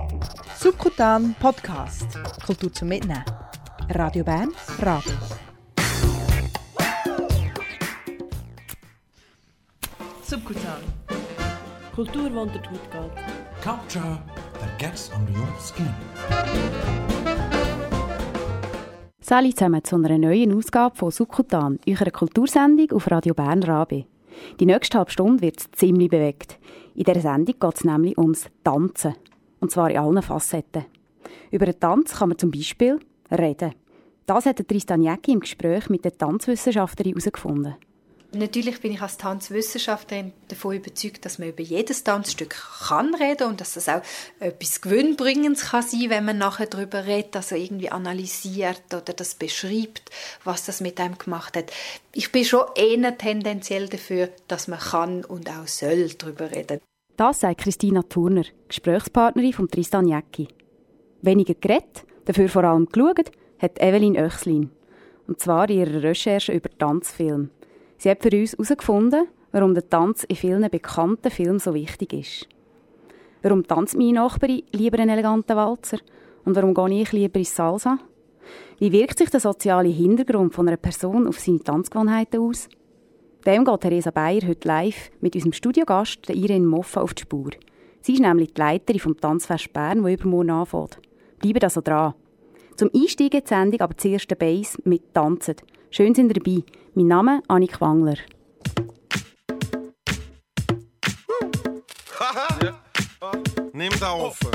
Subkutan Podcast. Kultur zum Mitnehmen. Radio Bern, Radio. Subkutan. Kultur, die unter die Haut geht. Culture that gets under your skin. Salut zusammen zu einer neuen Ausgabe von Subkutan, eurer Kultursendung auf Radio Bern Rabe. Die nächste halbe Stunde wird es ziemlich bewegt. In dieser Sendung geht es nämlich ums Tanzen. Und zwar in allen Facetten. Über den Tanz kann man zum Beispiel reden. Das hat Tristan Jäcki im Gespräch mit der Tanzwissenschaftlerin herausgefunden. Natürlich bin ich als Tanzwissenschaftlerin davon überzeugt, dass man über jedes Tanzstück kann reden und dass das auch etwas Gewinnbringendes kann sein, wenn man nachher darüber redet, also irgendwie analysiert oder das beschreibt, was das mit einem gemacht hat. Ich bin schon eher tendenziell dafür, dass man kann und auch soll darüber reden. Das sagt Christina Thurner, Gesprächspartnerin von Tristan Jäcki. Weniger geredet, dafür vor allem geschaut, hat Evelyn Oechslin. Und zwar in ihrer Recherche über Tanzfilme. Sie hat für uns herausgefunden, warum der Tanz in vielen bekannten Filmen so wichtig ist. Warum tanzt meine Nachbarin lieber einen eleganten Walzer? Und warum gehe ich lieber ins Salsa? Wie wirkt sich der soziale Hintergrund von einer Person auf seine Tanzgewohnheiten aus? Dem geht Theresa Beyer heute live mit unserem Studiogast, der Irene Moffa, auf die Spur. Sie ist nämlich die Leiterin vom Tanzfest Bern, das übermorgen anfängt. Bleibt also dran. Zum Einstieg in die Sendung aber zuerst der Bass mit «Tanzen». Schön sind ihr dabei. Mein Name ist Annik Wangler. Nimm da offen.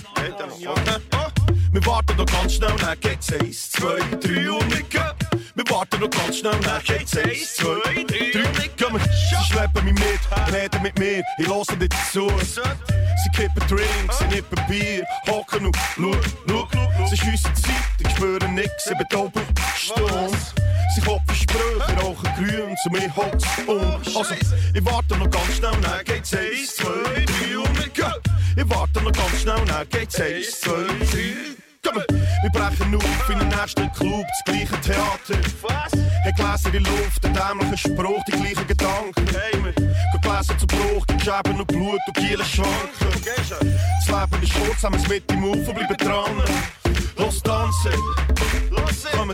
Wir warten noch ganz schnell, dann geht's 1, 2, 3 und wir gehen. Wir warten noch ganz schnell, dann geht's 1, 2, 3 und wir gehen. Sie schleppen mich mit, reden mit mir, ich höre nicht zu. Sie kippen Drinks, sie nippen Bier, hocken und schau. Sie schiessen Zeit, ich spüre nix, ich bin doppelt stumm. Sie kopfen Sprüche, rauchen grün, zu mir holt's Also, ich warte noch ganz schnell, dann geht's 1, 2, 3 und wir gehen. Ich warte noch ganz schnell, dann geht's 1, 2, 3. Wir brechen auf in den nächsten Club, das gleiche Theater. Was? Hat Gläser in Luft, ein dämlicher Spruch, die gleichen Gedanken. Hey, wir gehen Gläser zu Bruch, die Schäben und Blut und Kielen schwanken. Das Leben ist kurz, haben wir's mit im Auf und bleiben dran. Los tanzen, kommen,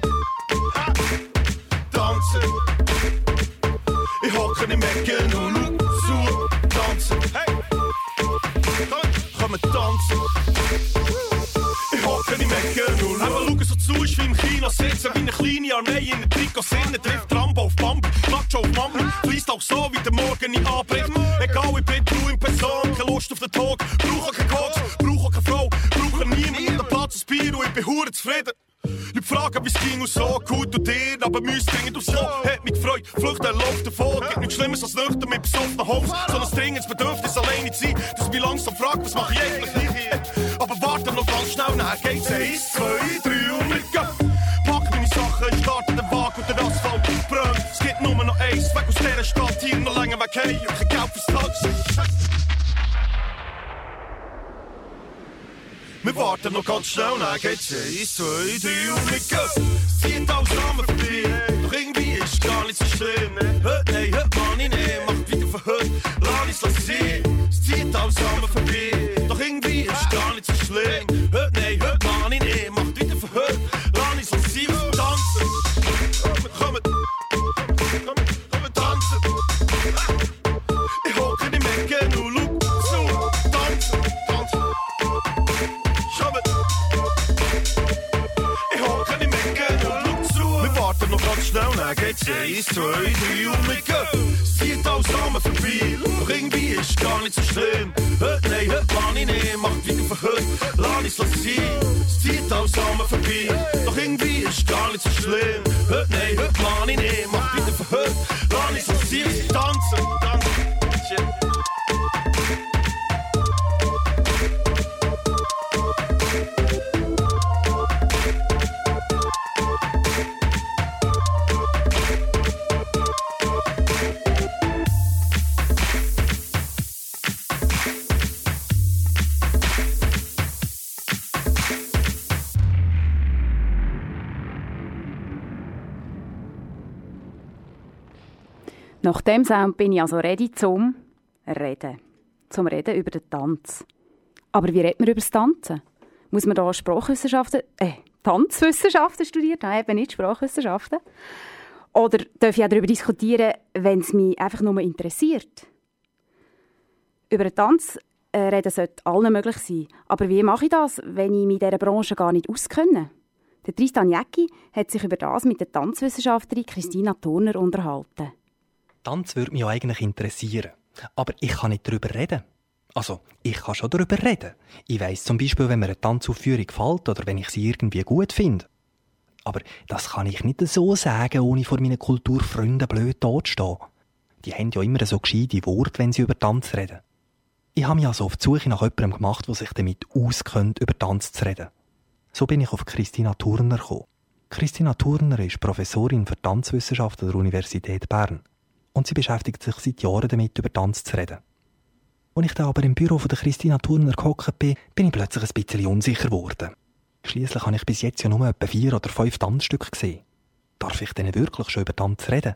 tanzen. Ich hocke im Ecken und schau zu, tanzen. Hey, kommen tanzen. Hocken im Ecken und schauen so zu, ist wie im Kino sitzen, wie eine kleine Armee in den Trikot-Sinne, trifft Rambo auf Bambi, Macho auf Mami, fließt auch so, wie der Morgen nicht anbricht. Egal, ich bin du in Person, keine Lust auf den Tag, brauche keinen Koks, brauche keine Frau, brauche niemanden, an Platz ins Bier und ich bin hure zufrieden. Leute fragen, wie es ging und so, gut und dir, aber müsst dringend aufs Klo. Hat mich gefreut, Flucht, er läuft davon. Gibt nichts Schlimmes als nüchtern mit besoffenen Homes. So ein dringendes Bedürfnis, alleine zu sein, dass ich mich langsam frage, was mache ich eigentlich hier? Aber warte noch ganz schnell, dann geht's 1, 2, 3 und wir gehen. Pack meine Sachen, starte den Wagen und der Asphalt brennt. Es gibt nur noch eins, weg aus dieser Stadt, hier noch länger weg, hey, ich hab Geld fürs Taxi. Wir warten noch ganz schnell, dann geht's 1, 2, 3 und wir gehen. Es zieht alles an mir vorbei, doch irgendwie ist gar nicht so schlimm. Heute nein, heute kann ich nicht, macht wieder für heute, lass es sein. Es zieht alles an mir vorbei, doch irgendwie ist gar nicht so schlimm. Heute nein, heute kann ich nicht, macht wieder für heute, lass es sein. Tanzen, kommen, tanzen. Ich hocke in die Ecke und schau zu, tanzen. Noch ganz schnell, dann geht's 1, 2, 3 und wir gehen. Es zieht alles an mir vorbei, doch irgendwie ist gar nicht so schlimm. Heute nein, heute kann ich nicht, macht wieder für heute, lass es sein. Es zieht alles an mir vorbei, doch irgendwie ist gar nicht so schlimm. Heute nein, heute kann ich nicht, macht wieder für heute, lass es sein. Tanzen, tanzen, Nach dem Sound bin ich also ready zum Reden. Zum Reden über den Tanz. Aber wie redet man über das Tanzen? Muss man da Tanzwissenschaften studieren? Nein, eben nicht Sprachwissenschaften. Oder darf ich auch darüber diskutieren, wenn es mich einfach nur interessiert? Über den Tanz reden sollte allen möglich sein. Aber wie mache ich das, wenn ich mich in dieser Branche gar nicht auskenne? Der Tristan Jäcki hat sich über das mit der Tanzwissenschaftlerin Christina Turner unterhalten. Tanz würde mich ja eigentlich interessieren. Aber ich kann nicht darüber reden. Also, ich kann schon darüber reden. Ich weiss zum Beispiel, wenn mir eine Tanzaufführung gefällt oder wenn ich sie irgendwie gut finde. Aber das kann ich nicht so sagen, ohne vor meinen Kulturfreunden blöd dazustehen. Die haben ja immer so gescheite Worte, wenn sie über Tanz reden. Ich habe mich also auf die Suche nach jemandem gemacht, der sich damit auskennt, über Tanz zu reden. So bin ich auf Christina Turner gekommen. Christina Turner ist Professorin für Tanzwissenschaft an der Universität Bern. Und sie beschäftigt sich seit Jahren damit, über Tanz zu reden. Als ich dann aber im Büro von der Christina Turner gehockt bin ich plötzlich ein bisschen unsicher geworden. Schliesslich habe ich bis jetzt ja nur etwa 4 oder 5 Tanzstücke gesehen. Darf ich denn wirklich schon über Tanz reden?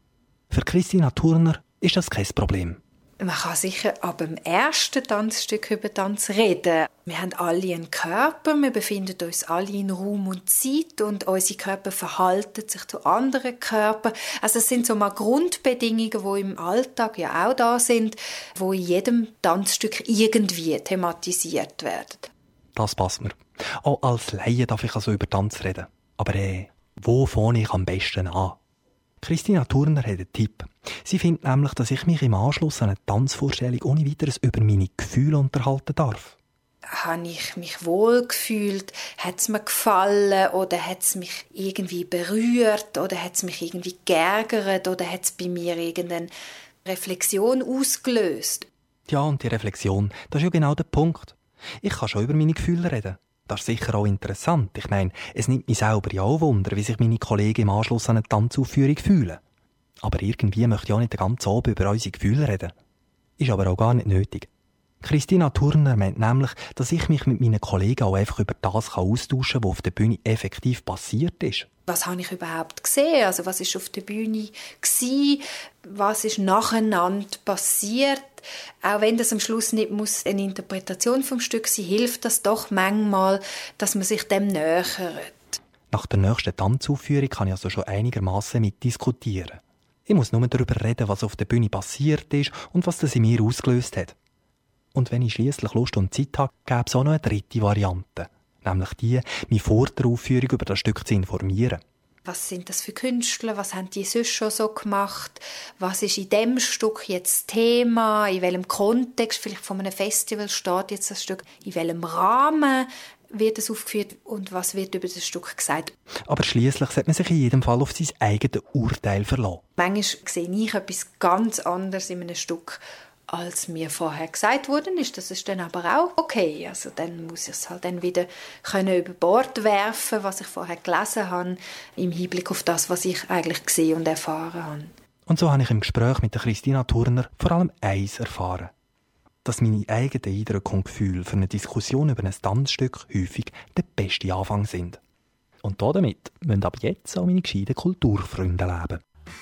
Für Christina Turner ist das kein Problem. Man kann sicher ab dem ersten Tanzstück über Tanz reden. Wir haben alle einen Körper, wir befinden uns alle in Raum und Zeit und unsere Körper verhalten sich zu anderen Körpern. Also es sind so mal Grundbedingungen, die im Alltag ja auch da sind, die in jedem Tanzstück irgendwie thematisiert werden. Das passt mir. Auch als Laie darf ich also über Tanz reden. Aber wo fange ich am besten an? Christina Turner hat einen Tipp. Sie findet nämlich, dass ich mich im Anschluss an eine Tanzvorstellung ohne weiteres über meine Gefühle unterhalten darf. Habe ich mich wohl gefühlt? Hat es mir gefallen? Oder hat es mich irgendwie berührt? Oder hat es mich irgendwie geärgert? Oder hat es bei mir irgendeine Reflexion ausgelöst? Ja, und die Reflexion, das ist ja genau der Punkt. Ich kann schon über meine Gefühle reden. Das ist sicher auch interessant. Ich meine, es nimmt mich selber ja auch Wunder, wie sich meine Kollegen im Anschluss an eine Tanzaufführung fühlen. Aber irgendwie möchte ich auch nicht den ganzen Abend über unsere Gefühle reden. Ist aber auch gar nicht nötig. Christina Turner meint nämlich, dass ich mich mit meinen Kollegen auch einfach über das austauschen kann, was auf der Bühne effektiv passiert ist. Was habe ich überhaupt gesehen? Also was war auf der Bühne gewesen? Was ist nacheinander passiert? Auch wenn das am Schluss nicht muss eine Interpretation vom Stück sein, hilft das doch manchmal, dass man sich dem nähert. Nach der nächsten Tanzaufführung kann ich also schon einigermaßen mitdiskutieren. Ich muss nur darüber reden, was auf der Bühne passiert ist und was das in mir ausgelöst hat. Und wenn ich schliesslich Lust und Zeit habe, gäbe es auch noch eine dritte Variante. Nämlich die, mich vor der Aufführung über das Stück zu informieren. Was sind das für Künstler? Was haben die sonst schon so gemacht? Was ist in diesem Stück jetzt Thema? In welchem Kontext? Vielleicht von einem Festival steht jetzt das Stück. In welchem Rahmen wird es aufgeführt und was wird über das Stück gesagt? Aber schliesslich sollte man sich in jedem Fall auf sein eigenes Urteil verlassen. Manchmal sehe ich etwas ganz anderes in einem Stück, als mir vorher gesagt worden ist. Das ist dann aber auch okay. Also dann muss ich es halt dann wieder über Bord werfen, was ich vorher gelesen habe, im Hinblick auf das, was ich eigentlich gesehen und erfahren habe. Und so habe ich im Gespräch mit der Christina Turner vor allem eins erfahren. Dass meine eigenen Eindrücke und Gefühle für eine Diskussion über ein Tanzstück häufig der beste Anfang sind. Und damit müssen ab jetzt auch meine gescheiten Kulturfreunde leben.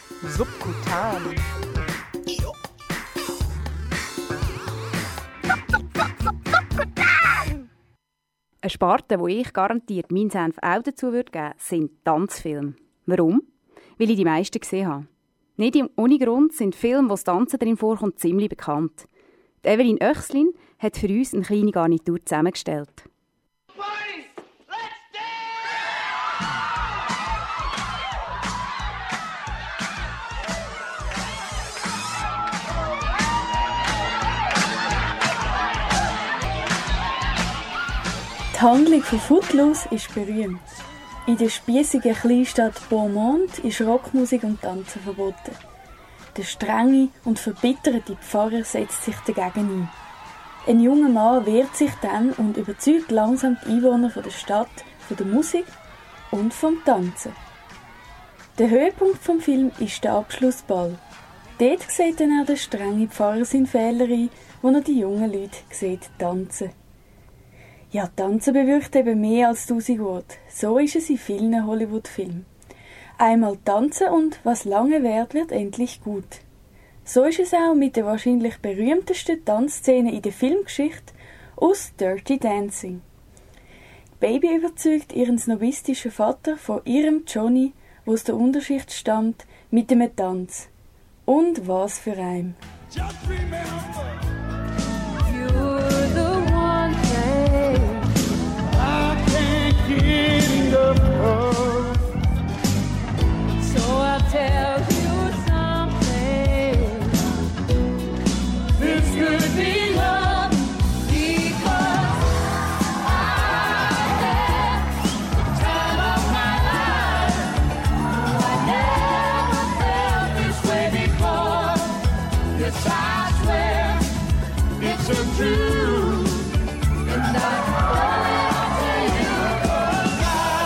Subkutan. Eine Sparte, wo ich garantiert meinen Senf auch dazu geben würde, sind Tanzfilme. Warum? Weil ich die meisten gesehen habe. Nicht ohne Grund sind Filme, wo das Tanzen drin vorkommt, ziemlich bekannt. Die Evelyn Oechslin hat für uns eine kleine Garnitur zusammengestellt. Die Handlung von Footloose ist berühmt. In der spießigen Kleinstadt Beaumont ist Rockmusik und Tanzen verboten. Der strenge und verbitterte Pfarrer setzt sich dagegen ein. Ein junger Mann wehrt sich dann und überzeugt langsam die Einwohner der Stadt von der Musik und vom Tanzen. Der Höhepunkt des Films ist der Abschlussball. Dort sieht dann auch der strenge Pfarrer seinen Fehler ein, wo er die jungen Leute sieht tanzen. Ja, Tanzen bewirkt eben mehr als 1000 Worte. So ist es in vielen Hollywood-Filmen. Einmal tanzen und was lange währt, wird endlich gut. So ist es auch mit der wahrscheinlich berühmtesten Tanzszene in der Filmgeschichte aus Dirty Dancing. Baby überzeugt ihren snobistischen Vater von ihrem Johnny, der aus der Unterschicht stammt, mit einem Tanz. Und was für ein. Just remember, you're the one thing I can't get enough of. So I'll tell you something. This could be love because I had the time of my life. I never felt this way before. Yes, I swear it's so true. And I owe it to you 'cause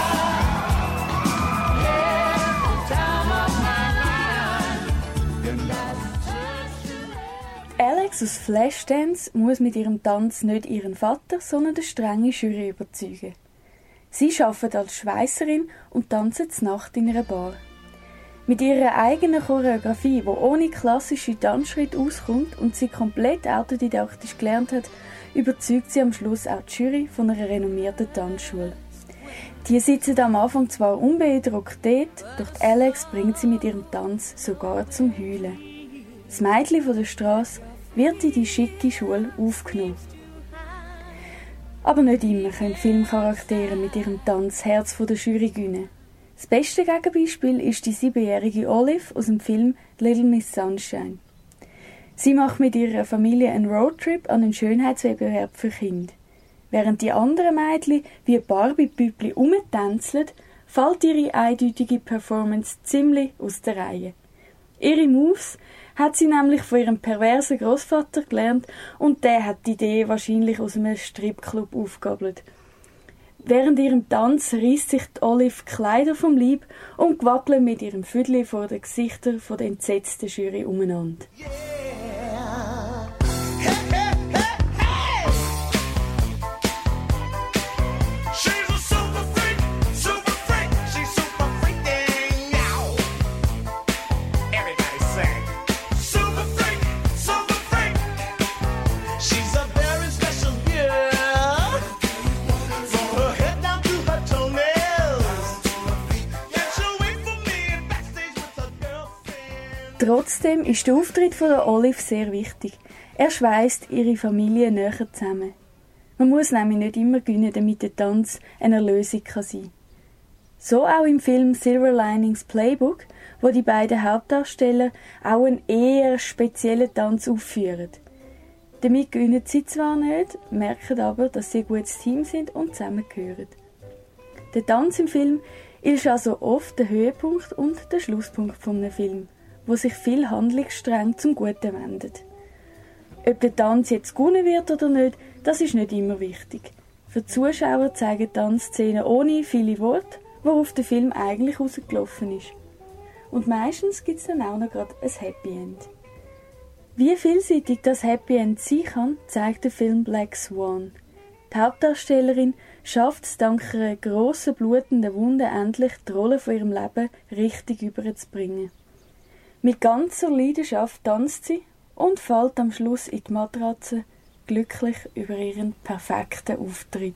I had the time of my life. And that's just true. Alex aus Flashdance muss mit ihrem Tanz nicht ihren Vater, sondern eine strenge Jury überzeugen. Sie arbeitet als Schweisserin und tanzen zur Nacht in einer Bar. Mit ihrer eigenen Choreografie, die ohne klassische Tanzschritte auskommt und sie komplett autodidaktisch gelernt hat, überzeugt sie am Schluss auch die Jury von einer renommierten Tanzschule. Die sitzen am Anfang zwar unbeeindruckt dort, doch Alex bringt sie mit ihrem Tanz sogar zum Heulen. Das Mädchen von der Straße wird in die schicke Schule aufgenommen. Aber nicht immer können Filmcharaktere mit ihrem Tanz das Herz der Jury gewinnen. Das beste Gegenbeispiel ist die 7-jährige Olive aus dem Film Little Miss Sunshine. Sie macht mit ihrer Familie einen Roadtrip an einen Schönheitswettbewerb für Kinder. Während die anderen Mädchen wie Barbie-Püppli rumtänzeln, fällt ihre eindeutige Performance ziemlich aus der Reihe. Ihre Moves hat sie nämlich von ihrem perversen Großvater gelernt und der hat die Idee wahrscheinlich aus einem Stripclub aufgegabelt. Während ihrem Tanz reißt sich die Olive die Kleider vom Leib und wackelt mit ihrem Füdli vor den Gesichtern der entsetzten Jury umeinander. Trotzdem ist der Auftritt von der Olive sehr wichtig. Er schweisst ihre Familie näher zusammen. Man muss nämlich nicht immer gewinnen, damit der Tanz eine Erlösung sein kann. So auch im Film Silver Linings Playbook, wo die beiden Hauptdarsteller auch einen eher speziellen Tanz aufführen. Damit gewinnen sie zwar nicht, merken aber, dass sie ein gutes Team sind und zusammengehören. Der Tanz im Film ist also oft der Höhepunkt und der Schlusspunkt eines Films, wo sich viel Handlungsstränge zum Guten wendet. Ob der Tanz jetzt gewonnen wird oder nicht, das ist nicht immer wichtig. Für die Zuschauer zeigen Tanzszenen ohne viele Worte, worauf der Film eigentlich rausgelaufen ist. Und meistens gibt es dann auch noch gerade ein Happy End. Wie vielseitig das Happy End sein kann, zeigt der Film Black Swan. Die Hauptdarstellerin schafft es dank einer grossen, blutenden Wunde endlich, die Rolle von ihrem Leben richtig überzubringen. Mit ganzer Leidenschaft tanzt sie und fällt am Schluss in die Matratze, glücklich über ihren perfekten Auftritt.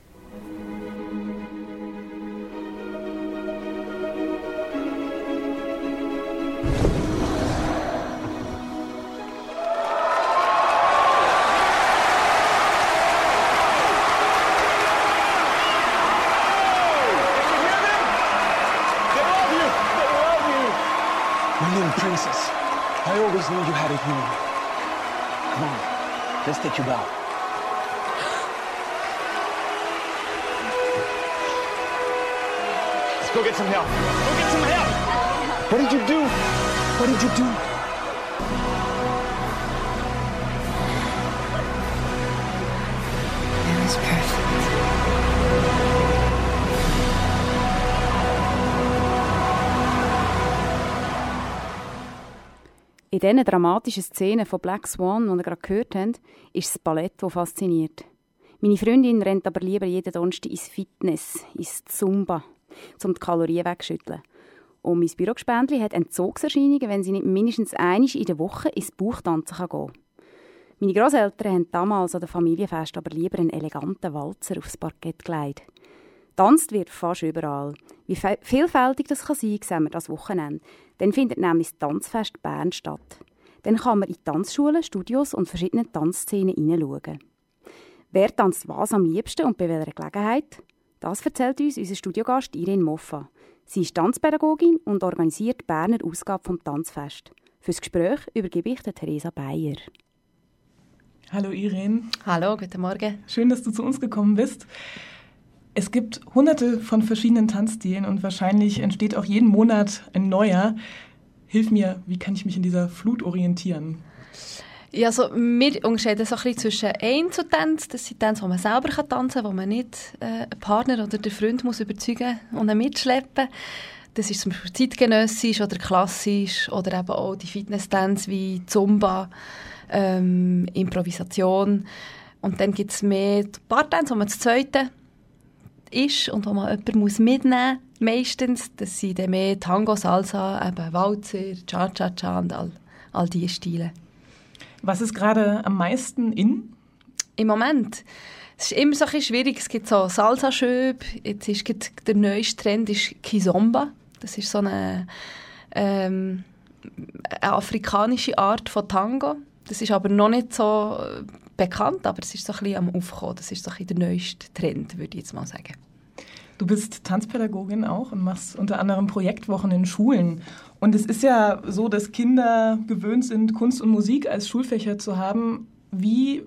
Princess, I always knew you had it in you. Come on, let's take you back. Let's go get some help. Go get some help. What did you do? What did you do? It was perfect. In diesen dramatischen Szenen von Black Swan, die wir gerade gehört haben, ist das Ballett, das fasziniert. Meine Freundin rennt aber lieber jeden Donnerstag ins Fitness, ins Zumba, um die Kalorien wegzuschütteln. Und mein Bürogespendli hat Entzugserscheinungen, wenn sie nicht mindestens einmal in der Woche ins Bauchtanzen gehen kann. Meine Grosseltern haben damals an der Familienfest aber lieber einen eleganten Walzer aufs Parkett gelegt. Tanzt wird fast überall. Wie vielfältig das kann sein, sehen wir das Wochenende. Dann findet nämlich das Tanzfest Bern statt. Dann kann man in Tanzschulen, Studios und verschiedene Tanzszenen hineinschauen. Wer tanzt was am liebsten und bei welcher Gelegenheit? Das erzählt uns unser Studiogast Irene Moffa. Sie ist Tanzpädagogin und organisiert die Berner Ausgabe vom Tanzfest. Für das Gespräch übergebe ich Theresa Beyer. Hallo Irene. Hallo, guten Morgen. Schön, dass du zu uns gekommen bist. Es gibt hunderte von verschiedenen Tanzstilen und wahrscheinlich entsteht auch jeden Monat ein neuer. Hilf mir, wie kann ich mich in dieser Flut orientieren? Ja, also wir unterscheiden so ein bisschen zwischen Einzeltanz, das sind Tänze, wo man selber tanzen kann, wo man nicht einen Partner oder den Freund muss überzeugen und ihn mitschleppen. Das ist zum Beispiel zeitgenössisch oder klassisch oder eben auch die Fitness-Tänze wie Zumba, Improvisation. Und dann gibt es mehr Paartänze, wo man das Zweite ist und wo man jemanden mitnehmen muss. Meistens, das sind dann mehr Tango, Salsa, eben Walzer, Cha-Cha-Cha und all diese Stile. Was ist gerade am meisten in? Im Moment? Es ist immer so ein bisschen schwierig. Es gibt so Salsa-Schöbe. Jetzt ist der neueste Trend ist Kizomba. Das ist so eine afrikanische Art von Tango. Das ist aber noch nicht so bekannt, aber es ist so ein bisschen am Aufkommen. Das ist so ein bisschen der neueste Trend, würde ich jetzt mal sagen. Du bist Tanzpädagogin auch und machst unter anderem Projektwochen in Schulen. Und es ist ja so, dass Kinder gewöhnt sind, Kunst und Musik als Schulfächer zu haben. Wie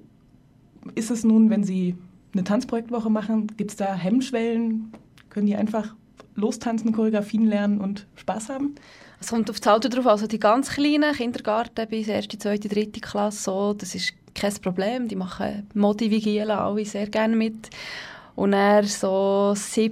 ist es nun, wenn sie eine Tanzprojektwoche machen? Gibt es da Hemmschwellen? Können die einfach lostanzen, Choreografien lernen und Spaß haben? Es kommt auf das Alter drauf. Also die ganz kleinen Kindergarten bis 1., 2., 3. Klasse, so, das ist kein Problem. Die machen Modi-Vigile alle sehr gerne mit. Und dann so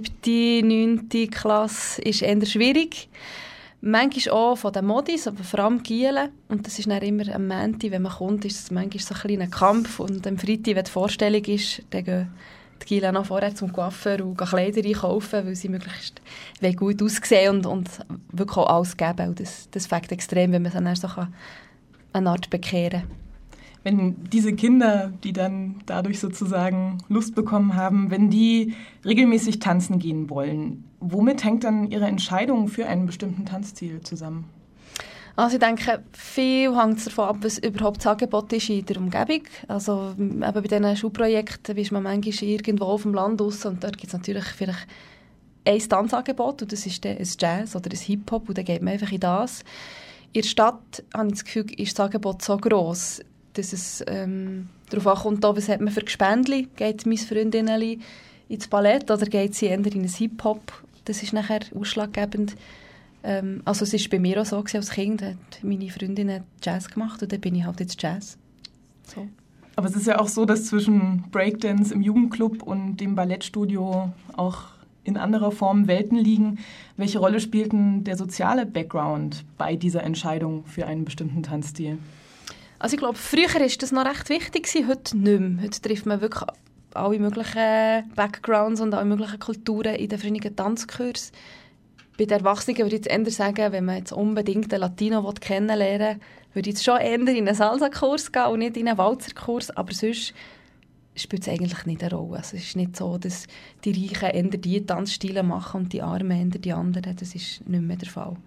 7., 9. Klasse ist eher schwierig. Manchmal auch von den Modis, aber vor allem Gielen. Und das ist dann immer am Montag, wenn man kommt, ist es manchmal so ein kleiner Kampf. Und am Freitag, wenn die Vorstellung ist, dann gehen die Gielen noch vorher zum Coiffeur und Kleider einkaufen, weil sie möglichst gut aussehen und wirklich auch alles geben. Und das fängt extrem, wenn man es dann so eine Art bekehren kann. Wenn diese Kinder, die dann dadurch sozusagen Lust bekommen haben, wenn die regelmäßig tanzen gehen wollen, womit hängt dann ihre Entscheidung für einen bestimmten Tanzstil zusammen? Also ich denke, viel hängt davon ab, was überhaupt das Angebot ist in der Umgebung. Also eben bei diesen Schulprojekten ist man manchmal irgendwo auf dem Land raus und dort gibt es natürlich vielleicht ein Tanzangebot und das ist dann ein Jazz oder ein Hip-Hop und dann geht man einfach in das. In der Stadt, habe ich das Gefühl, ist das Angebot so gross, dass es darauf ankommt, was hat man für Gespendli. Geht meine Freundin ins Ballett oder geht sie eher in ein Hip-Hop? Das ist nachher ausschlaggebend. Also es war bei mir auch so als Kind. Meine Freundin hat Jazz gemacht und dann bin ich halt jetzt Jazz. So. Aber es ist ja auch so, dass zwischen Breakdance im Jugendclub und dem Ballettstudio auch in anderer Form Welten liegen. Welche Rolle spielt denn der soziale Background bei dieser Entscheidung für einen bestimmten Tanzstil? Also ich glaube, früher war das noch recht wichtig, heute nicht mehr. Heute trifft man wirklich alle möglichen Backgrounds und alle möglichen Kulturen in den verschiedenen Tanzkursen. Bei den Erwachsenen würde ich jetzt eher sagen, wenn man jetzt unbedingt einen Latino kennenlernen will, würde ich jetzt schon eher in einen Salsa-Kurs gehen und nicht in einen Walzer-Kurs. Aber sonst spielt es eigentlich nicht eine Rolle. Also es ist nicht so, dass die Reichen eher diese Tanzstile machen und die Armen eher die anderen. Das ist nicht mehr der Fall.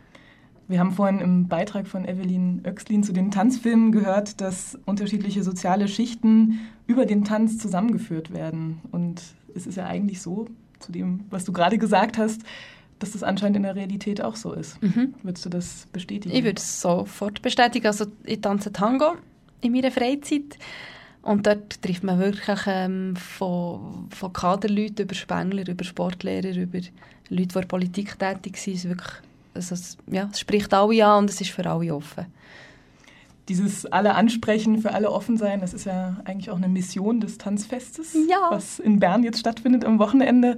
Wir haben vorhin im Beitrag von Evelyn Oechslin zu den Tanzfilmen gehört, dass unterschiedliche soziale Schichten über den Tanz zusammengeführt werden. Und es ist ja eigentlich so, zu dem, was du gerade gesagt hast, dass das anscheinend in der Realität auch so ist. Würdest du das bestätigen? Ich würde es sofort bestätigen. Also ich tanze Tango in meiner Freizeit. Und dort trifft man wirklich von Kaderleuten über Spengler, über Sportlehrer, über Leute, die in der Politik tätig sind. Wirklich, also es spricht alle an und es ist für alle offen. Dieses alle ansprechen, für alle offen sein, das ist ja eigentlich auch eine Mission des Tanzfestes, was in Bern jetzt stattfindet am Wochenende.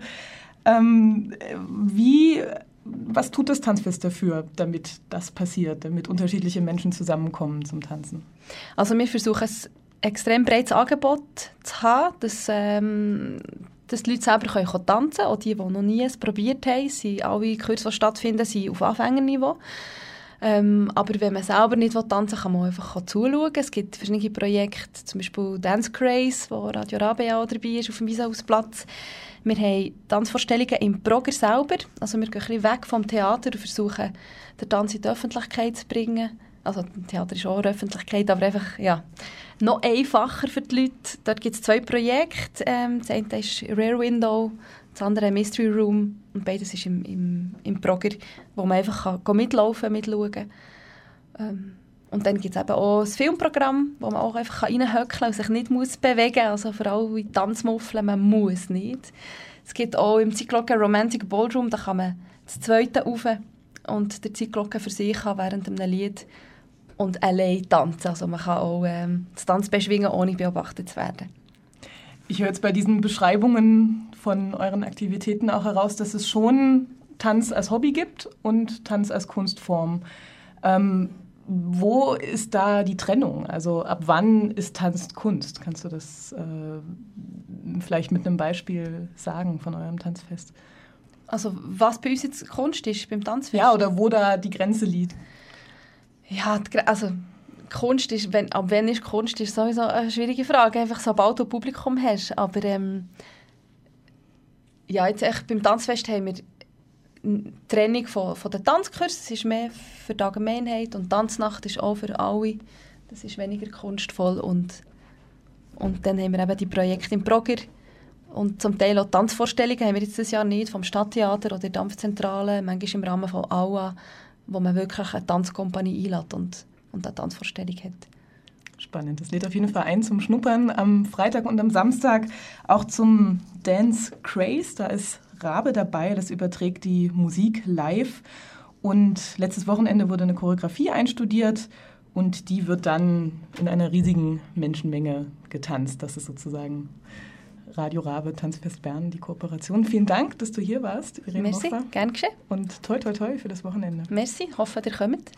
Was tut das Tanzfest dafür, damit das passiert, damit unterschiedliche Menschen zusammenkommen zum Tanzen? Also wir versuchen es extrem breites Angebot zu haben, dass die Leute selber tanzen können. Auch die noch nie es probiert haben, sind alle Kurse, die stattfinden, sind auf Anfängerniveau. Aber wenn man selber nicht tanzen will, kann man einfach zuschauen. Es gibt verschiedene Projekte, zum Beispiel Dance Craze, wo Radio Rabea auch dabei ist, auf dem Wiesausplatz. Wir haben Tanzvorstellungen im Progr selber. Also wir gehen ein bisschen weg vom Theater und versuchen, den Tanz in die Öffentlichkeit zu bringen. Also das Theater ist auch eine Öffentlichkeit, aber einfach noch einfacher für die Leute. Dort gibt es 2 Projekte. Das eine ist Rare Window, das andere Mystery Room. Und beides ist im Progr, wo man einfach mitlaufen, mitschauen kann. Und dann gibt es eben auch ein Filmprogramm, wo man auch einfach reinhöckeln kann und sich nicht bewegen muss. Also vor allem in Tanzmuffeln, man muss nicht. Es gibt auch im Zeitglocken Romantic Ballroom, da kann man das Zweite rauf und der Zeitglocken für sich haben während einem Lied und allein tanzen. Also man kann auch das Tanz beschwingen, ohne beobachtet zu werden. Ich höre jetzt bei diesen Beschreibungen von euren Aktivitäten auch heraus, dass es schon Tanz als Hobby gibt und Tanz als Kunstform. Wo ist da die Trennung? Also ab wann ist Tanz Kunst? Kannst du das vielleicht mit einem Beispiel sagen von eurem Tanzfest? Also was bei uns jetzt Kunst ist beim Tanzfest? Ja, oder wo da die Grenze liegt? Ja, also Kunst ist, ab wann ist Kunst, ist sowieso eine schwierige Frage, einfach sobald du Publikum hast. Aber jetzt echt beim Tanzfest haben wir eine Trennung von den Tanzkursen. Das ist mehr für die Allgemeinheit und Tanznacht ist auch für alle. Das ist weniger kunstvoll und dann haben wir eben die Projekte im Progr und zum Teil auch Tanzvorstellungen haben wir jetzt dieses Jahr nicht vom Stadttheater oder der Dampfzentrale, manchmal im Rahmen von AUA, wo man wirklich eine Tanzkompanie einlädt und eine Tanzvorstellung hat. Spannend. Das lädt auf jeden Fall ein zum Schnuppern am Freitag und am Samstag auch zum Dance Craze. Da ist Rabe dabei, das überträgt die Musik live. Und letztes Wochenende wurde eine Choreografie einstudiert und die wird dann in einer riesigen Menschenmenge getanzt. Das ist sozusagen Radio Rabe, Tanzfest Bern, die Kooperation. Vielen Dank, dass du hier warst, Irene Merci, Hoffer. gern geschehen. Und toi, toi, toi für das Wochenende. Merci, hoffe, ihr kommt.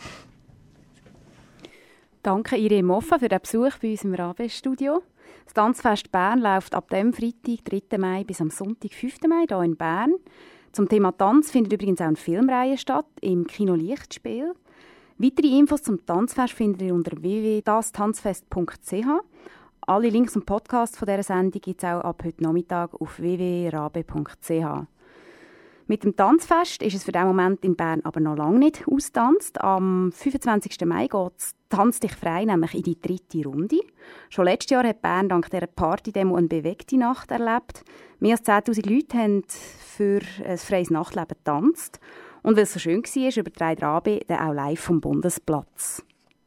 Danke Irene Moffa für den Besuch bei uns im Rabe-Studio. Das Tanzfest Bern läuft ab dem Freitag, 3. Mai, bis am Sonntag, 5. Mai, hier in Bern. Zum Thema Tanz findet übrigens auch eine Filmreihe statt, im Kino Lichtspiel. Weitere Infos zum Tanzfest findet ihr unter www.dastanzfest.ch. Alle Links und Podcasts von dieser Sendung gibt es auch ab heute Nachmittag auf www.rabe.ch. Mit dem Tanzfest ist es für den Moment in Bern aber noch lange nicht ausgetanzt. Am 25. Mai geht es «Tanz dich frei» nämlich in die 3. Runde. Schon letztes Jahr hat Bern dank dieser Partydemo eine bewegte Nacht erlebt. Mehr als 10'000 Leute haben für ein freies Nachtleben getanzt. Und weil es so schön war, überträgt Rabe dann auch live vom Bundesplatz.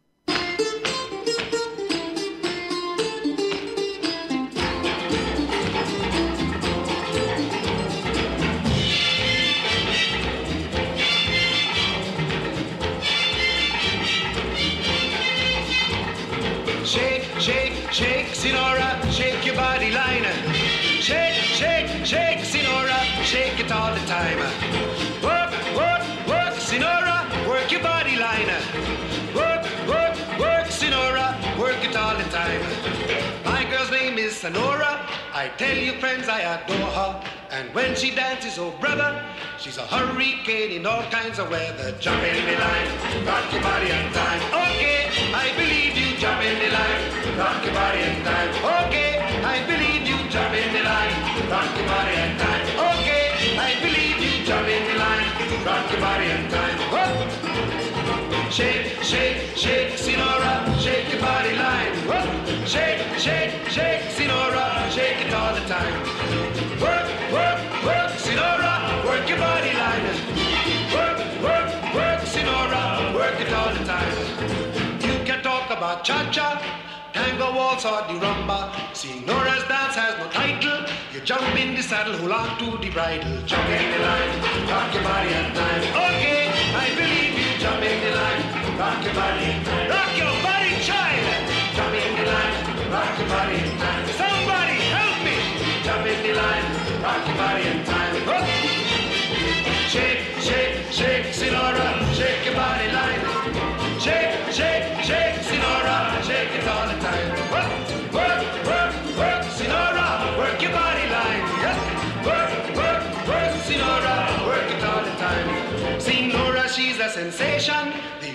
Shake, shake, shake, Sinora, shake your body line. Shake, shake, shake, Sinora, shake it all the time. Work, work, work, Sinora, work your body line. Work, work, work, Sinora, work it all the time. My girl's name is Sonora. I tell you, friends, I adore her. And when she dances, oh brother, she's a hurricane in all kinds of weather. Jump in the line, rock your body and time. Okay, I believe you. Jump in the line, rock your body and time. Okay, I believe you. Jump in the line, rock your body and time. Okay, I believe you. Jump in the line, rock your body and time. Whoop. Shake, shake, shake, Sinora, shake your body line. Whoop. Shake, shake, shake, Sinora, shake it all the time. Work, work, work, Sinora, work your body line. Work, work, work, Sinora, work it all the time. You can talk about cha-cha, tango, waltz or the rumba. Sinora's dance has no title. You jump in the saddle, hold on to the bridle. Jump in the line, rock your body and time. Okay, I believe you. Jump in the line, rock your body and time. Rock your body, child. Jump in the line, rock your body and time. Somebody help me. Jump in the line, rock your body and time. Hook. Shake, shake, shake, Sinora, shake your body line. Shake, shake, shake, Sinora, shake it all the time. Work, work, work, work, Sinora, work your body line. Yes. Work, work, work, Sinora, work it all the time. Sinora, she's a sensation. The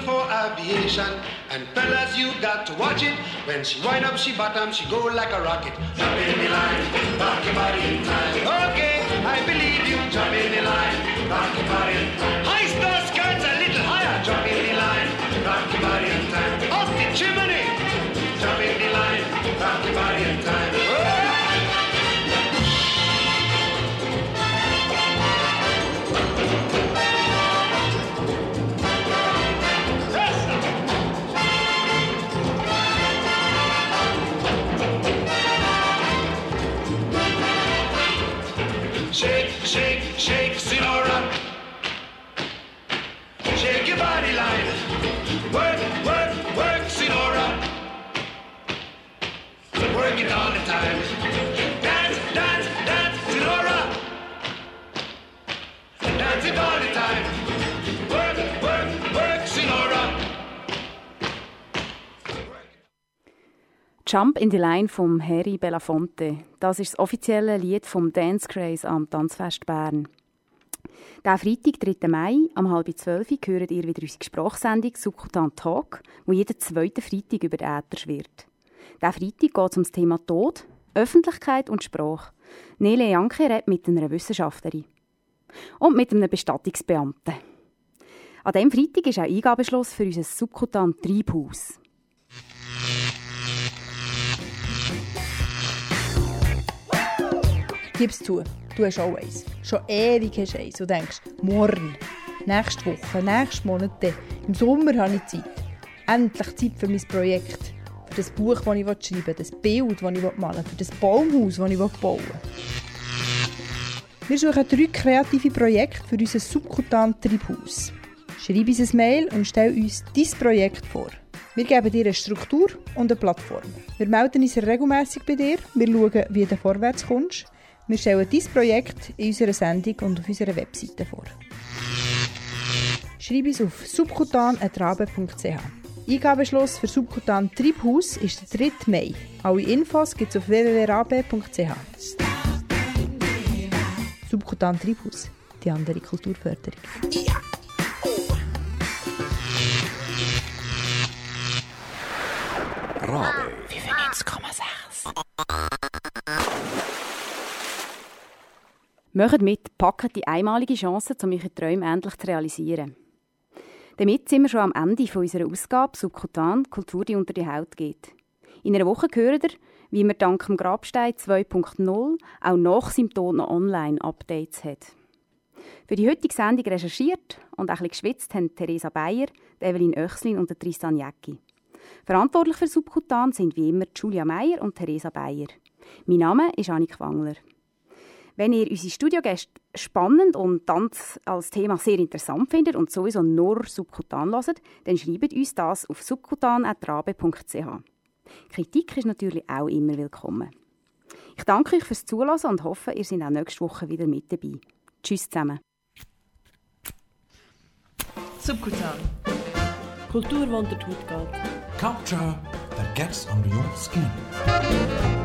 for aviation. And fellas, you got to watch it. When she wind up, she bottom, she go like a rocket. Jump in the line, rock your body in time. Okay, I believe you. Jump in the line, rock your body in time. High star skirts a little higher. Jump in the line, rock your body in time. Off the chimney. Jump in the line, rock your body in time. Shake, shake, shake, Sinora. Shake your body line. Work, work, work, Sinora. Work it all the time. Dance, dance, dance, Sinora. Dance it all the time. Work, work, work, Sinora. «Jump in the Line» von Harry Belafonte. Das ist das offizielle Lied vom Dance Craze am Tanzfest Bern. Diesen Freitag, 3. Mai, um 11:30 hört ihr wieder unsere Sprachsendung «Subkutan Talk», die jeden zweiten Freitag über den Äther schwirrt. Diesen Freitag geht es um das Thema Tod, Öffentlichkeit und Sprache. Nele Janke redet mit einer Wissenschaftlerin. Und mit einem Bestattungsbeamten. An diesem Freitag ist auch Eingabeschluss für unser Subkutan Treibhaus. Gib's zu, du hast auch eins. Schon ewig hast du eins und denkst, morgen, nächste Woche, nächsten Monat, im Sommer habe ich Zeit. Endlich Zeit für mein Projekt, für das Buch, das ich schreiben will, das Bild, das ich malen will, für das Baumhaus, das ich bauen will. Wir suchen 3 kreative Projekte für unser Subkutan Treibhaus. Schreib uns ein Mail und stell uns dein Projekt vor. Wir geben dir eine Struktur und eine Plattform. Wir melden uns regelmässig bei dir, wir schauen, wie du vorwärts kommst. Wir stellen dein Projekt in unserer Sendung und auf unserer Webseite vor. Schreib uns auf subkutan@rabe.ch. Eingabeschluss für Subkutan Treibhaus ist der 3. Mai. Alle Infos gibt es auf www.rabe.ch. Subkutan Treibhaus, die andere Kulturförderung. Rabe 95,6. Macht mit, packt die einmalige Chance, um eure Träume endlich zu realisieren. Damit sind wir schon am Ende unserer Ausgabe Subkutan Kultur, die unter die Haut geht. In einer Woche hört ihr, wie man dank dem Grabstein 2.0 auch nach seinem Tod noch Online-Updates hat. Für die heutige Sendung recherchiert und auch ein bisschen geschwitzt haben Theresa Beyer, Evelyn Oechslin und Tristan Jäcki. Verantwortlich für Subkutan sind wie immer Julia Meyer und Theresa Beyer. Mein Name ist Annik Wangler. Wenn ihr unsere Studiogäste spannend und Tanz als Thema sehr interessant findet und sowieso nur Subkutan hört, dann schreibt uns das auf subkutan@rabe.ch. Kritik ist natürlich auch immer willkommen. Ich danke euch fürs Zuhören und hoffe, ihr seid auch nächste Woche wieder mit dabei. Tschüss zusammen. Subkutan. Kultur, die unter die Haut geht. Culture that gets under your skin.